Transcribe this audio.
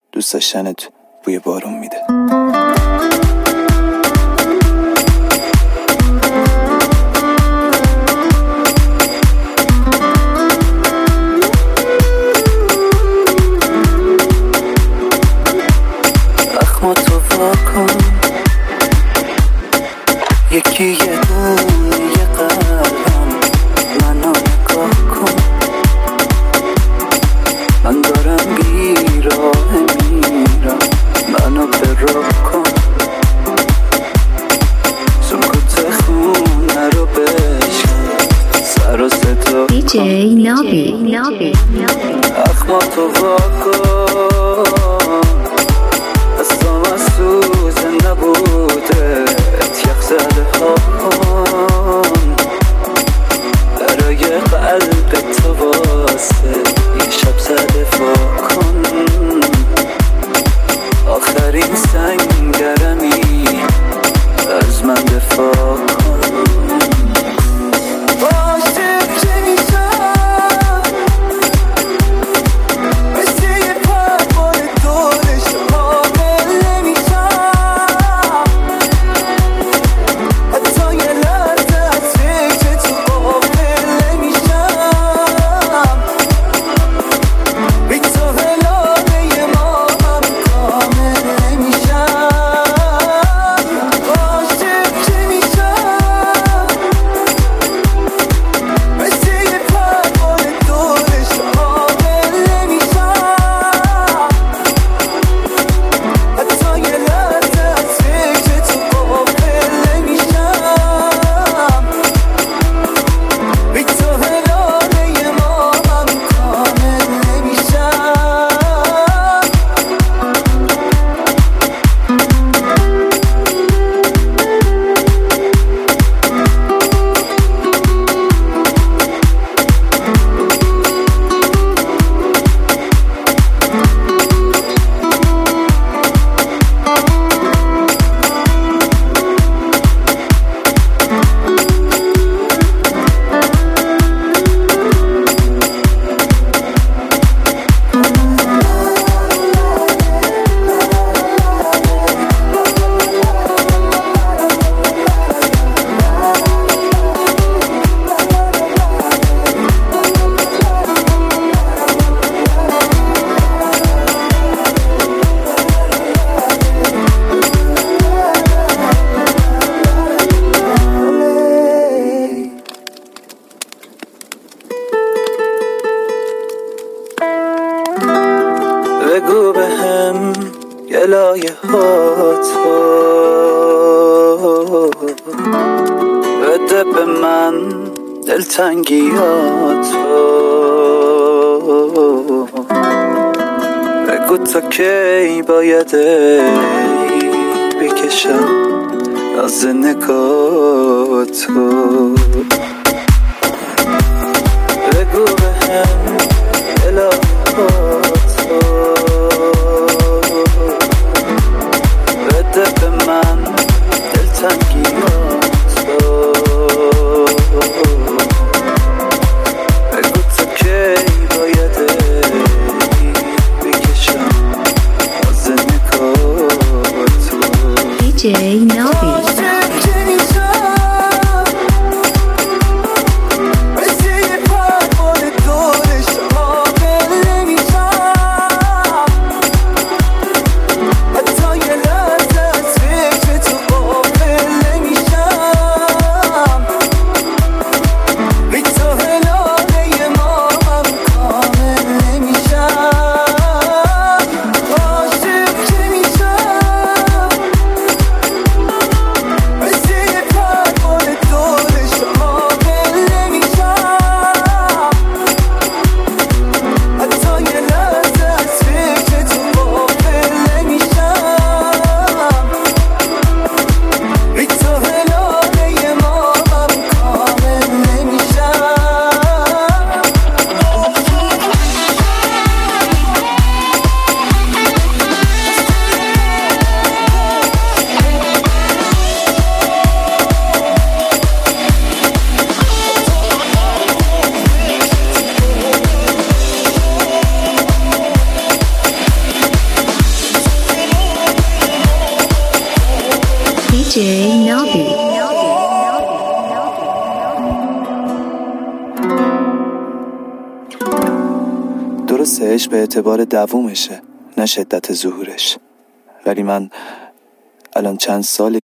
دوست داشتنت بوی بارون میده. زخماتو واکن، یکی یه دونه یه قلبم، منو نگاه کن، من دارم بیراه میرم، منو براق کن، سکوت خونه رو بشکن، سر و صدا DJ نابی. زخماتو واکن، دستام از سوزه نبوده، یخ زده ها کن، برای قلب تو واسه یه شب زده وا کن، آخرین سنگرمی از من دفاع کن. عاشق چه میشم مثل یه پروانه دورش قابل نمیشم، حتی یه لحظه از فکر تو غافل نمیشم، بی تو هلاله ما هم کامل نمیشم. عاشق چه میشم مثل یه پروانه دورش قابل نمیشم، حتی یه لحظه از فکر تو غافل نمیشم، بی تو هلاله ما هم کامل نمیشم. بگو بهم یه لایه هاتو، بده به من دلتنگیاتو، بگو تا کی باید بکشم از نگاتو، بگو بهم یه لایه هاتو، بده به من دلتنگیاتو، بگو تا کی باید بکشم از نگاتو. DJ نابی. DJ Nabi. درسته عشق به اعتبار دوومشه، نه شدت ظهورش. ولی من الان چند ساله